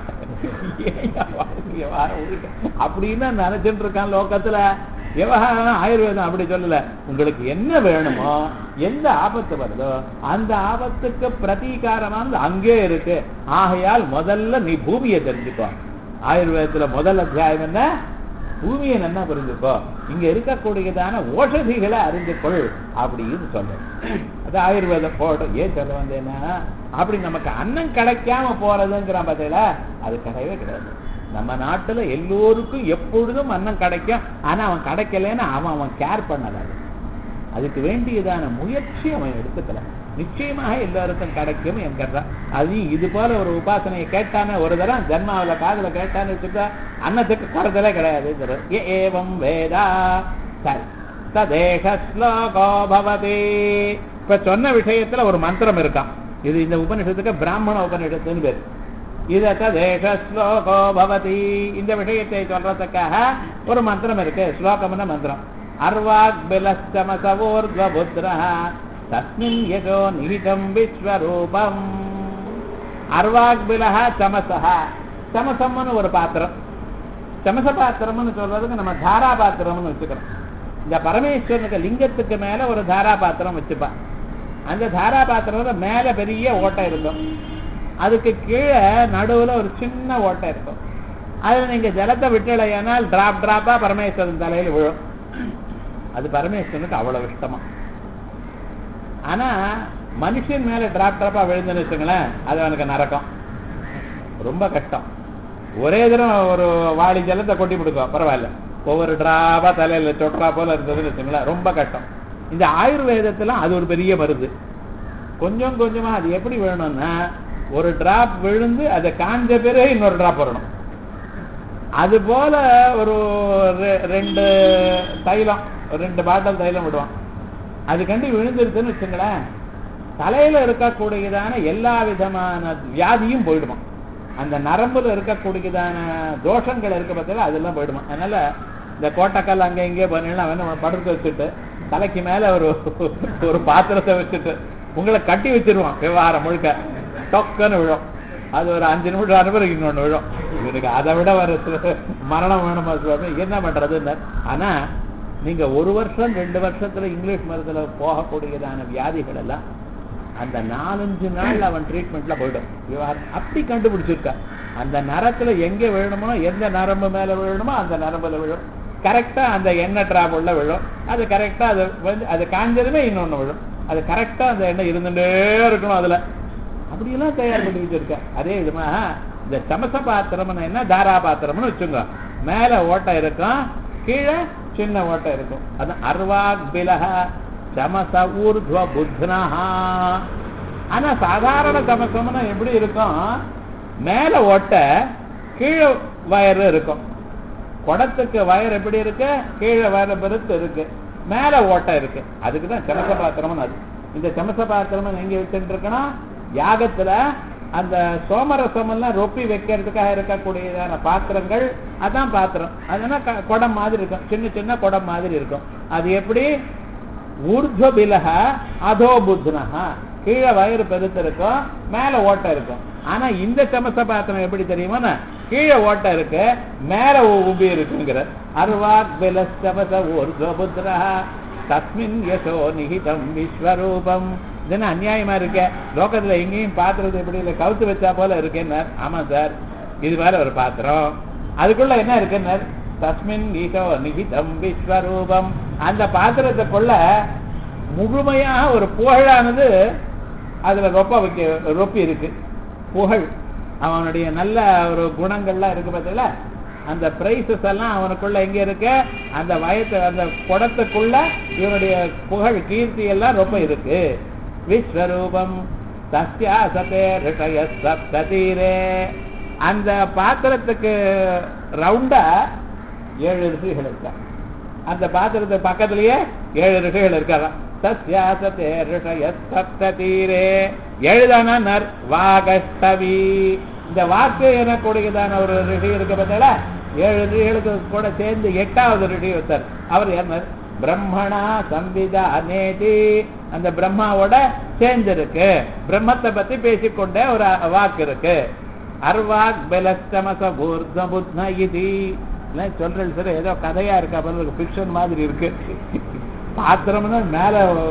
அப்படின்னு நினைச்சுட்டு இருக்கான் லோகத்துல. விவகாரம் ஆயுர்வேதம் அப்படி சொல்லல, உங்களுக்கு என்ன வேணுமோ எந்த ஆபத்து வருதோ அந்த ஆபத்துக்கு பிரதீகாரமா அங்கே இருக்கு. ஆகையால் முதல்ல நீ பூமியை தெரிஞ்சுக்கோ. ஆயுர்வேதத்துல முதல் அத்தியாயம் என்ன? பூமியை என்ன புரிஞ்சுக்கோ, இங்க இருக்கக்கூடியதான ஓஷதிகளை அறிந்து கொள் அப்படின்னு சொல்ல. அது ஆயுர்வேதம் போட்டோம். ஏன் சொல்ல வந்தேன்னா, அப்படி நமக்கு அன்னம் கிடைக்காம போறதுங்கிறான் பார்த்தீங்களா, அது கிடையவே கிடையாது. நம்ம நாட்டுல எல்லோருக்கும் எப்பொழுதும் அன்னம் கிடைக்கும். ஆனா அவன் கிடைக்கலன்னு அவன் அவன் கேர் பண்ணல. அதுக்கு வேண்டியதான முயற்சி அவன் எடுத்துக்கல. நிச்சயமாக எல்லாருக்கும் கிடைக்கும் என்கிறான். அது இது போல ஒரு உபாசனையை கேட்டானே ஒரு தரம் ஜன்மாவில காதல கேட்டான்னு வச்சுட்டா அன்னத்துக்கு குறைதலே கிடையாது. ஏவம் வேதா ததேஷ ஸ்லோகோ பவதி. இப்ப சொன்ன விஷயத்துல ஒரு மந்திரம் இருக்கான். இது இந்த உபனிஷத்துக்கு பிராமண உபனிஷத்துன்னு பேரு. இத ததேஷ ஸ்லோகோ பவதி, இந்த விஷயத்தை சொல்றதுக்காக ஒரு மந்திரம் இருக்கு. ஸ்லோகம்னா மந்திரம். அர்வாக் பிலஸ்தமசவோர்த்வபுத்ரா தஸ்மின் யஜோ நிஹிதம் விஸ்வரூபம். அர்வாக்பிலஹ சமசஹ. சமசம்னு ஒரு பாத்திரம். சமச பாத்திரம்னு சொல்றதுக்கு நம்ம தாரா பாத்திரம்னு வச்சுக்கிறோம். இந்த பரமேஸ்வரனுக்கு லிங்கத்துக்கு மேல ஒரு தாரா பாத்திரம் வச்சுப்பா. அந்த தாரா பாத்திரம் மேல பெரிய ஓட்டை இருக்கும், அதுக்கு கீழே நடுவுல ஒரு சின்ன ஓட்டை இருக்கும். அதுல நீங்க ஜலத்தை விட்டலையானால் டிராப் டிராப்பா பரமேஸ்வரன் தலையில விழும். அது பரமேஸ்வரனுக்கு அவ்வளவு இஷ்டமா. ஆனா மனுஷன் மேல டிராப் டிராப்பா விழுந்துன்னு வச்சுங்களேன், அது அவனுக்கு நரக்கம், ரொம்ப கஷ்டம். ஒரே தரம் ஒரு வாளி ஜலத்தை கொட்டி கொடுக்கும், பரவாயில்ல. ஒவ்வொரு டிராப்பா தலையில சொட்டா போல இருந்ததுன்னு வச்சுங்களேன், ரொம்ப கஷ்டம். இந்த ஆயுர்வேதத்துல அது ஒரு பெரிய மருந்து. கொஞ்சம் கொஞ்சமா அது எப்படி விழணும்னா, ஒரு டிராப் விழுந்து அதை காஞ்ச பிறகு இன்னொரு டிராப் வரணும். அது போல ஒரு ரெண்டு தைலம், ரெண்டு பாட்டில் தைலம் விடுவான். அது கண்டி விழுந்துருச்சுன்னு வச்சுங்களேன், தலையில இருக்கக்கூடியதான எல்லா விதமான வியாதியும் போயிடுமா. அந்த நரம்புல இருக்கக்கூடியதான தோஷங்கள் இருக்க பார்த்தா அதெல்லாம் போயிடுமா. அதனால இந்த கோட்டைக்கல் அங்க இங்கே பண்ணீங்கன்னா படுத்து வச்சுட்டு தலைக்கு மேல ஒரு ஒரு பாத்திரத்தை வச்சுட்டு உங்களை கட்டி வச்சிருவான். விவகாரம் முழுக்க டொக்கன்னு விழும். அது ஒரு அஞ்சு நிமிஷம் அனுபவம் இன்னொன்னு விழும். இவனுக்கு அதை விட வர மரணம் வேணுமா சுவாமி, என்ன பண்றதுன்னு. ஆனா நீங்க ஒரு வருஷம் ரெண்டு வருஷத்துல இங்கிலீஷ் மருந்துல போகக்கூடியதான வியாதிகள் எல்லாம் அந்த நாலஞ்சு நாள் அவன் ட்ரீட்மெண்ட்ல போயிடும். அப்படி கண்டுபிடிச்சிருக்க அந்த நரத்துல எங்க விழணுமோ, எந்த நரம்பு மேல விழணுமோ அந்த நரம்புல விழும். கரெக்டா அந்த எண்ணெய் டிராப் உள்ள விழும். அது கரெக்டா அது வந்து அது காஞ்சதுமே இன்னொன்னு விழும். அது கரெக்டா அந்த எண்ணெய் இருந்துட்டே இருக்கணும் அதுல. அப்படியெல்லாம் தயார் பண்ணி வச்சிருக்க. அதே விதமா இந்த சமச பாத்திரம்னு என்ன, தாரா பாத்திரம்னு வச்சுங்க. மேல ஓட்டை இருக்கும், கீழே சின்ன ஓட்டை இருக்கும். அது அர்வாக் பிலஹ சமச ஊர்த்வ புத்னஹா. ஆனா சாதாரண சமசம்னா எப்படி இருக்கும், மேல ஓட்டை கீழே வயறு இருக்கும். குடத்துக்கு வயர் எப்படி இருக்கு, கீழே வயறு பெருத்து இருக்கு, மேல ஓட்டை இருக்கு. அதுக்குதான் சமச பாத்திரம். அது இந்த சமச பாத்திரம் எங்க வச்சுட்டு இருக்கணும், யாகத்துல அந்த சோமரசம் எல்லாம் ரொப்பி வைக்கிறதுக்காக இருக்கக்கூடியதான பாத்திரங்கள். அதான் பாத்திரம். அதனால குடம் மாதிரி இருக்கும், சின்ன சின்ன குடம் மாதிரி இருக்கும். அது எப்படி, ஊர்த்வ பிலஹ அதோ புத்னஹா, கீழே வயிறு பெருத்து இருக்கும், மேல ஓட்டை இருக்கும். ஆனா இந்த சமச பாத்திரம் எப்படி தெரியுமா, கீழே ஓட்டை இருக்கு, மேல உபி இருக்குங்கிற. அர்வாக் பிலஸ்தமச ஊர்த்வ புத்னஹா தஸ்மின் யசோ நிஹிதம் விஸ்வரூபம். இதுன்னு அநியாயமா இருக்க, லோகத்துல எங்கேயும் பாத்திரத்தை எப்படி இல்லை கவுத்து வச்சா போல இருக்கேன்னு. ஆமா சார், இது மேல ஒரு பாத்திரம், அதுக்குள்ள என்ன இருக்குன்னு, தஸ்மின் ஈசோ நிகிதம் விஸ்வரூபம். அந்த பாத்திரத்துக்குள்ள முழுமையாக ஒரு புகழானது அதுல ரொப்ப வைக்க ரொப்பி இருக்கு. புகழ் அவனுடைய நல்ல ஒரு குணங்கள்லாம் இருக்கு பார்த்தீங்களா, அந்த பிரைசஸ் எல்லாம் அவனுக்குள்ள எங்க இருக்கு, அந்த வயத்து அந்த குடத்துக்குள்ள இவனுடைய புகழ் கீர்த்தி எல்லாம் ரொம்ப இருக்கு. விஸ்வரூபம் தஸ்யாசதே ரிஷய சப்ததீரே. அந்த பாத்திரத்துக்கு ரவுண்டா ஏழு ரிஷிகள் இருக்கா. அந்த பாத்திரத்துக்கு பக்கத்திலேயே ஏழு ரிஷிகள் இருக்காதான். தஸ்யாசதே ரிஷய சப்ததீரே. எழுதானா நர் வாகஸ்தவி. இந்த வாக்கு எனக்கூடியதான ஒரு ரிஷி இருக்க பார்த்தா, ஏழு ரிஷிகளுக்கு கூட சேர்ந்து எட்டாவது ரிஷி ஒருத்தர். அவர் என்ன, பிரம்மணா சம்விதா அநேதி. அந்த பிரம்மாவோட சேர்ந்து இருக்கு, பிரம்மத்தை பத்தி பேசிக்கொண்டே ஒரு வாக்கு இருக்கு. அர்வாக் பெலஸ்தமச பூர்த புத்ன இதி. சொல்றேன் சார், ஏதோ கதையா இருக்கா போல, பிக்ஷன் மாதிரி இருக்கு. பாத்திரம்னா மேல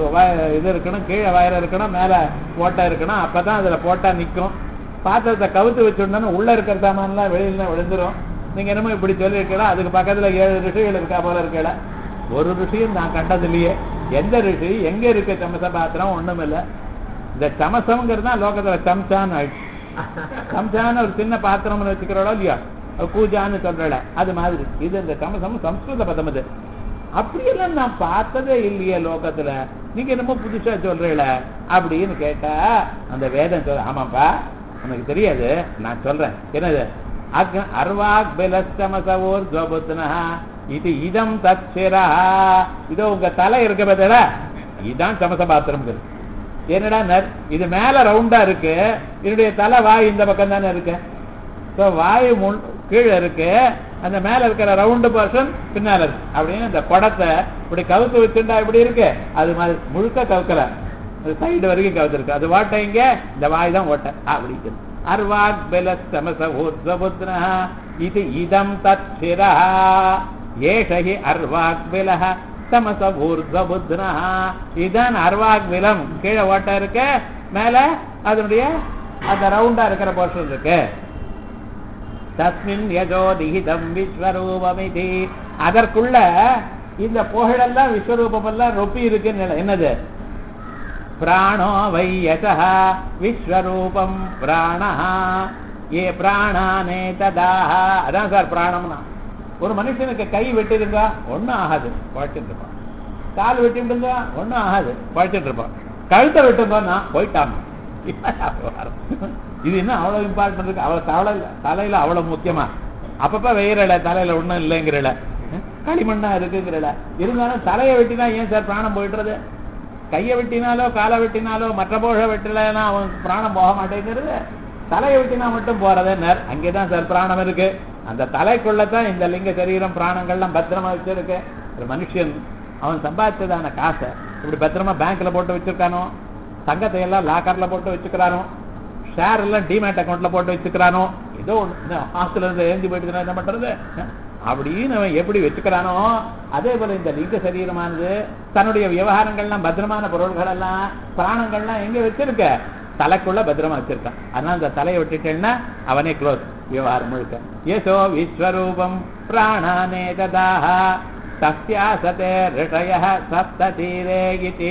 இது இருக்கணும், கீழே வயர இருக்கணும், மேல ஓட்டை இருக்கணும், அப்பதான் அதுல போட்டா நிக்கும். பாத்திரத்தை கவுத்து வச்சுட்டோம்னா உள்ள இருக்கிற சாமான்லாம் வெளியில விழுந்துரும். நீங்க என்னமோ இப்படி சொல்லி இருக்கலாம், அதுக்கு பக்கத்துல ஏழு ரிஷிகள் இருக்கா போல இருக்கல. ஒரு ரிஷியும் நான் கண்டது இல்லையே. எந்த ரிஷி எங்க இருக்கு சமச பாத்திரம், ஒண்ணும் இல்ல. இந்த சமசம்ங்கிறது தான் லோகத்துல சம்சான்னு ஆயிடுச்சு. சம்சான்னு ஒரு சின்ன பாத்திரம்னு வச்சுக்கிறோட இல்லையா, கூஜான்னு சொல்றல, அது மாதிரி இது இந்த சமசம் சம்ஸ்கிருத பதம். இது அப்படியெல்லாம் நான் பார்த்ததே இல்லையே லோகத்துல, நீங்க என்னமோ புதுசா சொல்றீல அப்படின்னு கேட்டா அந்த வேதம் சொல்ற. ஆமாப்பா உனக்கு தெரியாது, நான் சொல்றேன். என்னது, அர்வாக் பெலஸ்தமசவோர் ஜோபுத்னா இது இதம் தச்சிரா. இதோ உங்க தலை இருக்க பார்த்தா, இதுதான் சமச பாத்திரம். என்னடா நர், இது மேல ரவுண்டா இருக்கு, என்னுடைய தலை வாய் இந்த பக்கம் தானே இருக்கு. வாய் கீழே இருக்கு, அந்த மேல இருக்கிற ரவுண்டு பர்சன் பின்னால இருக்கு. அப்படின்னு இந்த குடத்தை இப்படி கவுத்து வச்சுட்டா இப்படி இருக்கு, அது மாதிரி முழுக்க கவுக்கல, சைடு வரைக்கும் கவுத்துருக்கு. அது ஓட்டை இங்க, இந்த வாய் தான் ஓட்டை அப்படி. அர்வாக் பெலஸ்தமச ஊர்த்வபுத்னா இது இதம் தச்சிரா ஏஷஹி அர்வாக் பிலஹ தமச ஊர்த்வபுத்னா. இதான் அர்வாக் பிலம். கீழே ஓட்டை இருக்கு, மேல அதனுடைய அந்த ரவுண்டா இருக்கிற போர்ஷன் இருக்கு. தஸ்மின் யஜோ நிஹிதம் விஸ்வரூபமிதி. அதற்குள்ள இந்த புகழெல்லாம் விஸ்வரூபம் எல்லாம் ரொப்பி இருக்குன்னு என்னது? பிராணோ வை யசஹ விஸ்வரூபம் பிராணஹ ஏ பிராணானே ததாஹ. அதான் சார் பிராணம்னா. ஒரு மனுஷனுக்கு கை வெட்டிருந்தா ஒன்னும் ஆகாது, பழச்சிட்டு இருப்பான். கால் வெட்டிருந்தா ஒன்னும் ஆகாது, பழச்சிட்டு இருப்பான். கழுத்தை வெட்டுந்தோன்னா போயிட்டான். இது என்ன அவ்வளவு இம்பார்ட்டன் இருக்கு? அவ்வளவு தலை தலையில அவ்வளவு முக்கியமா? அப்பப்ப வெயிறல தலையில ஒண்ணும் இல்லைங்கிறல, களிமண்ணா இருக்குங்கிறல. இருந்தாலும் தலையை வெட்டினா ஏன் சார் பிராணம் போயிடுறது? கையை வெட்டினாலோ காலை வெட்டினாலோ மற்ற போக வெட்டலைன்னா அவனுக்கு பிராணம் போக மாட்டேங்கிறது. தலையை வெட்டினா மட்டும் போறதுன்னர். அங்கேதான் சார் பிராணம் இருக்கு. அந்த தலைக்குள்ளதான் இந்த லிங்க சரீரம் பிராணங்கள்லாம் பத்திரமா வச்சிருக்கு. ஒரு மனுஷன் அவன் சம்பாதிச்சதான காசை இப்படி பத்திரமா பேங்க்ல போட்டு வச்சிருக்கானோ, தங்கத்தை எல்லாம் லாக்கர்ல போட்டு வச்சுக்கிறானோ, ஷேர் எல்லாம் டிமேட் அக்கௌண்ட்ல போட்டு வச்சுக்கிறானோ, ஏதோ ஹாஸ்டல்ல இருந்து எழுந்து போயிட்டு என்ன பண்றது அப்படின்னு அவன் எப்படி வச்சுக்கிறானோ, அதே போல இந்த லிங்க சரீரமானது தன்னுடைய விவகாரங்கள்லாம் பத்திரமான பொருள்கள் எல்லாம் பிராணங்கள்லாம் எங்க வச்சிருக்க? தலைக்குள்ள பத்திரமா வச்சிருக்கான். அதனால அந்த தலையை விட்டுட்டேன்னா அவனே க்ளோஸ் விவகாரம் முழுக்க. யசோ விஸ்வரூபம் பிராணானே ததாஹ தஸ்யாசதே ரிஷயஹ சப்ததீரே இதி.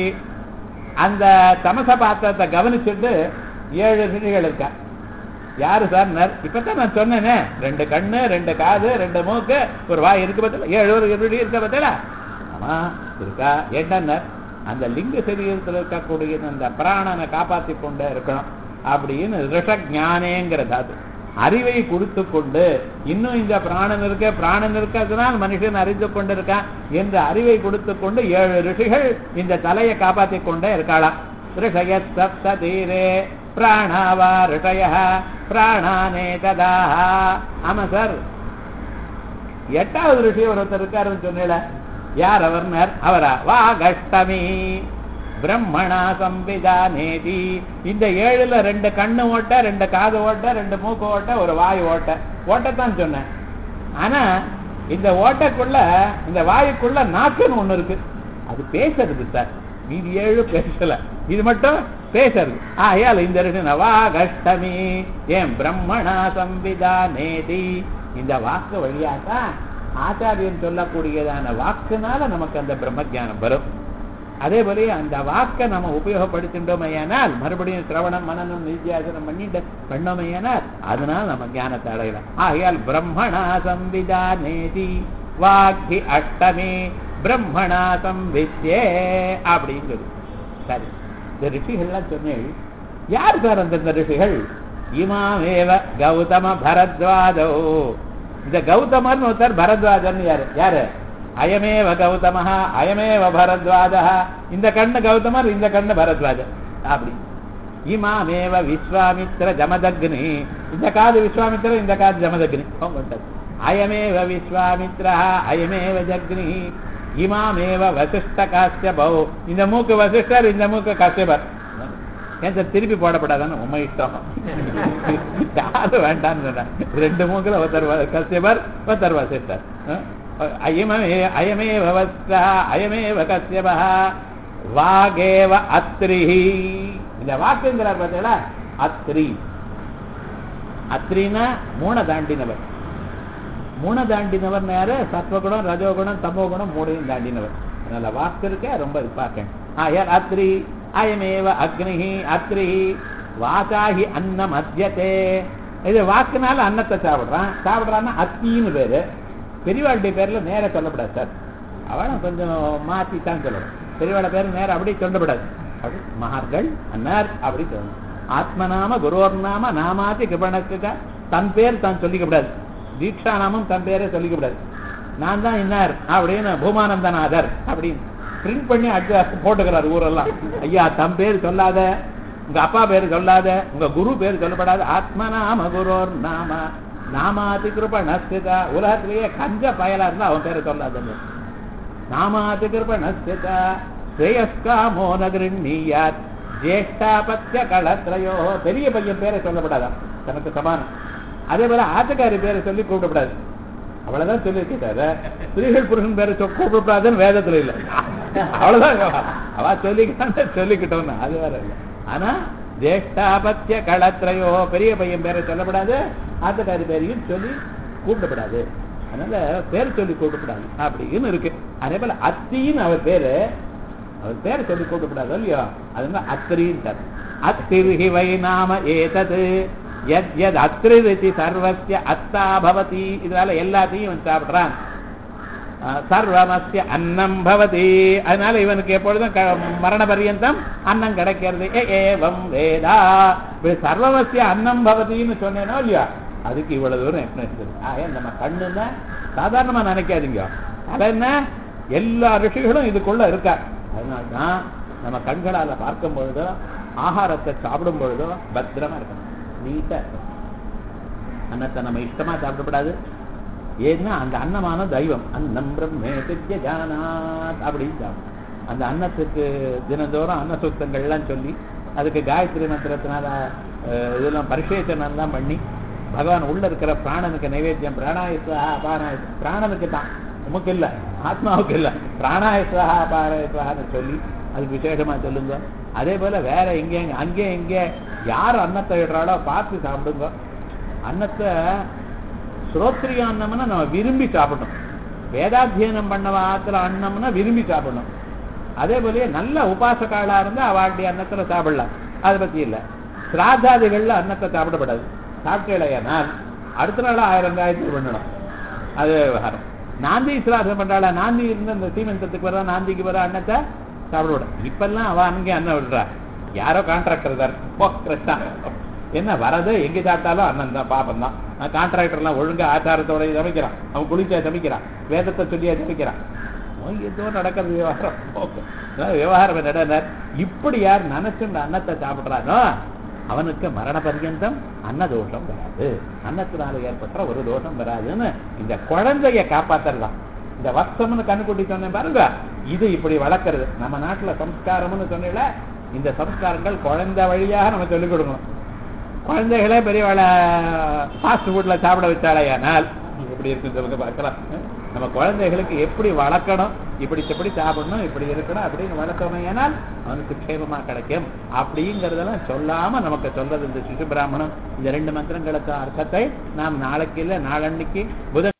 அந்த தமச பாத்திரத்தை கவனிச்சுட்டு ஏழு ரிஷிகள் இருக்கா. யாரு சார்? இப்பதான் நான் சொன்னேனே, ரெண்டு கண்ணு, ரெண்டு காது, ரெண்டு மூக்கு, ஒரு வாய் இருக்கு பத்தில, ஏழு ஒரு இருக்க பத்தில. ஆமா இருக்கா. என்ன அந்த லிங்க சரீரத்தில் இருக்கக்கூடிய அந்த பிராணனை காப்பாற்றி கொண்டே இருக்கணும் அப்படின்னு ரிஷஞானேங்கிற தாது அறிவை கொடுத்து கொண்டு, இன்னும் இந்த பிராணன் இருக்க பிராணன் இருக்கிறதுனால் மனுஷன் அறிந்து கொண்டு இருக்கான் என்ற அறிவை கொடுத்து கொண்டு ஏழு ரிஷிகள் இந்த தலையை காப்பாற்றி கொண்டே இருக்காளாம். ரிஷய சப்த தீரே பிராணாவா ரிஷய பிராணானே ததாஹ. ஆமா சார், எட்டாவது ரிஷி ஒருத்தர் இருக்காருன்னு சொன்னேல, யார் அவர்? அவரா வாகஷ்டமி பிரம்மணா சம்பிதானேதி. இந்த ஏழுல ரெண்டு கண்ணு ஓட்ட, ரெண்டு காது ஓட்ட, ரெண்டு மூக்கு ஓட்ட, ஒரு வாய் ஓட்ட. ஓட்டத்தான் சொன்னேன். ஆனா இந்த ஓட்டக்குள்ள, இந்த வாயுக்குள்ள நாக்குன்னு ஒண்ணு இருக்கு, அது பேசுறது சார். மீதி ஏழு பேசல, இது மட்டும் பேசுறது. ஆயால் இந்த வாகஷ்டமி ஏன் பிரம்மணா சம்பிதானேதி. இந்த வாக்கு வழியாதான் ஆச்சாரியன் சொல்லக்கூடியதான வாக்குனால நமக்கு அந்த பிரம்ம ஜானம் வரும். அதே போல அந்த வாக்கை நம்ம உபயோகப்படுத்திட்டோமையானால், மறுபடியும் சிரவணம் மனனம் நித்தியாசனம் பண்ணிட்டு பண்ணோமையானால் அதனால நம்ம ஞானத்தை அடையலாம். ஆகையால் பிரம்மணா சம்பிதானேதி வாக்கி அஷ்டமி பிரம்மணா சம்பித்யே அப்படிங்கிறது. சரி, இந்த ரிஷிகள்லாம் சொன்னேன். யார் சார் அந்த ரிஷிகள்? இமாமேவ கௌதம பரத்வாஜோ. இந்த கௌதமர்னு ஒருத்தர், பரத்வாஜன் யாரு? யாரு? அயமேவ கௌதமஹ அயமேவ பரத்வாஜ. இந்த கண்ணு கௌதமர், இந்த கண்ணு பரத்வாஜன். அப்படி இமாமேவ விஸ்வாமித்ர ஜமதக்னி. இந்த காது விஸ்வாமித்ர, இந்த காது ஜமதக்னி. அயமேவ விஸ்வாமித்ர அயமேவ ஜக்னி. இமாமேவ வசிஷ்ட காஷ்யபௌ. இந்த மூக்கு வசிஷ்டர், இந்த மூக்கு காஷ்யபர். ஏன் சார் திருப்பி போடப்படாதான்னு உண்மை இஷ்டம். யாரு வேண்டான்னு சொன்ன. ரெண்டு மூக்குல ஒருத்தர் கஷ்யபர், ஒருத்தர் வசிஷ்டர். அயமேவ வஸ்தா அயமேவ கஷ்யபா வாகேவ அத்ரிஹி. இந்த வாக்குங்கிறார் பார்த்தீங்களா, அத்ரி. அத்ரினா மூண தாண்டினவர். மூண தாண்டினவர் யாரு? சத்வகுணம், ரஜோகுணம், தமோகுணம் மூணையும் தாண்டினவர். அதனால வாக்கு இருக்க ரொம்ப இம்பார்ட்டன்ட். ஆயார் அத்ரி அயமேவ அக்னிஹி அத்ரிஹி வாசாஹி அன்னம் அத்யதே. இது வாக்குனால அன்னத்தை சாப்பிடுறான். சாப்பிடுறான்னா அத்தின்னு பேரு. பெரியவாளுடைய பேர்ல நேர சொல்லப்படாது சார். அவளும் கொஞ்சம் மாத்தி தான் சொல்லணும். பெரியவாள பேர் நேரம் அப்படி சொல்லப்படாது. அப்படி மகார்கள் அன்னார் அப்படி சொல்லணும். ஆத்மநாம குருவர் நாம நாமாத்தி கிருபணத்துக்க. தன் பேர் தான் சொல்லிக்கப்படாது. தீட்சா நாமம் தன் பேரை சொல்லிக்கப்படாது. நான் தான் இன்னார் அப்படின்னு பூமானந்தநாதர் அப்படின்னு பிரிண்ட் பண்ணி அடுத்த போட்டுக்கிறார் ஊரெல்லாம். ஐயா தம் பேர் சொல்லாத, உங்க அப்பா பேர் சொல்லாத, உங்க குரு பேர் சொல்லப்படாது. ஆத்மநாம குரோர் நாம நாமாதி கிருபணஸ்திதா. உலகத்திலேயே கஞ்ச பயலா இருந்தா அவன் பேரை சொல்லாத. நாமாதி கிருபணஸ்திதா ஸ்ரேயஸ்காமோ நகிருண்ணியாத் ஜேஷ்டாபத்ய களத்ரயோ. பெரிய பையன் பேரை சொல்லப்படாதான், தனக்கு சமானம். அதே போல ஆத்துக்காரி பேரை சொல்லி கூப்பிடப்படாது. அவ்வளவுதான் சொல்லி இருக்காரு. ஸ்திரீகள் புருஷன் பேரை கூப்பிடப்படாதுன்னு வேதத்துல இல்லை. அவ்வளவுதான் அவ சொல்லிக்கிட்டான் சொல்லிக்கிட்டோம்னா அது வேற இல்லை. ஆனா ஜேஷ்டாபத்திய களத்திரையோ, பெரிய பையன் பேரை சொல்லப்படாது, ஆத்துக்காரி பேரையும் சொல்லி கூப்பிடப்படாது. அதனால பேர் சொல்லி கூப்பிடப்படாது அப்படின்னு இருக்கு. அதே போல அத்தின்னு அவர் பேரு, அவர் பேரை சொல்லி கூப்பிடப்படாது இல்லையோ, அதனால அத்திரின்னு. அத்திர்ஹி வை நாம ஏதது யத் யத் அத்ரிதி சர்வஸ்ய அத்தா பவதி. இதனால எல்லாத்தையும் இவன் சாப்பிடுறான். சர்வமஸ்ய அன்னம் பவதி. அதனால இவனுக்கு எப்பொழுதும் மரண பரியந்தம் அன்னம் கிடைக்கிறது. ஏவம் வேதா. சர்வமஸ்ய அன்னம் பவதின்னு சொன்னேனோ இல்லையா, அதுக்கு இவ்வளவு தூரம் என்ன இருக்குது. ஆக நம்ம கண்ணுன்னா சாதாரணமா நினைக்காதீங்க, அது என்ன எல்லா ரிஷிகளும் இதுக்குள்ள இருக்கா. அதனால்தான் நம்ம கண்களால பார்க்கும் பொழுதோ ஆகாரத்தை சாப்பிடும் பொழுதோ பத்திரமா இருக்கணும், நீட்டா இருக்கணும். அன்னத்தை நம்ம இஷ்டமா சாப்பிடப்படாது. ஏன்னா அந்த அன்னமான தெய்வம், அன்னம் பிரம்மே தித்ய ஜானாத் அப்படின்னு அந்த அன்னத்துக்கு தினந்தோறும் அன்ன சுத்தங்கள்லாம் சொல்லி அதுக்கு காயத்ரி மந்திரத்தினால இதெல்லாம் பரிசேச்சனெல்லாம் பண்ணி பகவான் உள்ள இருக்கிற பிராணனுக்கு நைவேத்தியம், பிராணாயத்வா அபாராயத், பிராணனுக்கு தான், நமக்கு இல்லை, ஆத்மாவுக்கு இல்லை, பிராணாயத்வா அபாராயத்வான்னு சொல்லி அதுக்கு விசேஷமா சொல்லுங்க. அதே போல வேற எங்கே அங்கே எங்கே யார் அன்னத்தை விடுறாளோ பார்த்து சாப்பிடுங்க. அன்னத்தை ஸ்ரோத்ரிய அன்னம்னா நம்ம விரும்பி சாப்பிடணும். வேதாத்தியனம் பண்ண வாத்துல அன்னம்னா விரும்பி சாப்பிடணும். அதே போல நல்ல உபாசகாலா இருந்தா அவளுடைய அன்னத்துல சாப்பிடலாம், அதை பத்தி இல்லை. சிராதாதிகள்ல அன்னத்தை சாப்பிடப்படாது. சாப்பிட்டேனால் அடுத்த நாள் ஆயிரம் காயத்ரி பண்ணணும், அது விவகாரம். நாந்தி சிராதம் பண்றாளா, நாந்தி இருந்து அந்த சீமந்தத்துக்கு வர நாந்திக்கு வர அன்னத்தை சாப்பிட. இப்பெல்லாம் அவ அங்கே அன்னம் விடுறா, யாரோ கான்ட்ராக்டர் தான் போ கிருஷ்ணா என்ன வரது, எங்க சாப்பிட்டாலும் அண்ணன் தான், பாப்பம் தான். கான்ட்ராக்டர்லாம் ஒழுங்கா ஆச்சாரத்தோட சமைக்கிறான், அவன் குளிச்சா சமைக்கிறான், வேதத்தை சொல்லியா சமைக்கிறான், ஏதோ நடக்கிறது விவகாரம். விவகாரம் என்னடா, இப்படி யார் நினைச்சுன்ற அன்னத்தை சாப்பிடுறானோ அவனுக்கு மரண பர்யந்தம் அன்ன தோஷம் வராது, அன்னத்தினால ஏற்பட்ட ஒரு தோஷம் வராதுன்னு இந்த குழந்தைய காப்பாத்தரலாம். இந்த வர்த்தம்னு கண்ணுக்குட்டி சொன்னேன் பாருங்க, இது இப்படி வளர்க்கறது. நம்ம நாட்டுல சம்ஸ்காரம்னு சொன்னீங்கள, இந்த சம்ஸ்காரங்கள் குழந்தை வழியாக நம்ம சொல்லிக் கொடுக்கணும். குழந்தைகளே பெரியவாளை ஃபாஸ்ட் ஃபுட்ல சாப்பிட வச்சாலையானால் எப்படி இருக்குன்னு சொல்லுங்க பார்க்கலாம். நம்ம குழந்தைகளுக்கு எப்படி வளர்க்கணும், இப்படி எப்படி சாப்பிடணும், இப்படி இருக்கணும் அப்படின்னு வளர்க்கணும், ஏனால் அவனுக்கு க்ஷேமமா கிடைக்கும் அப்படிங்கிறதெல்லாம் சொல்லாம நமக்கு சொல்றது இந்த சிசு பிராமணம். இந்த ரெண்டு மந்திரங்களுக்கு அர்த்தத்தை நாம் நாளைக்கு இல்லை நாளன்னைக்கு புத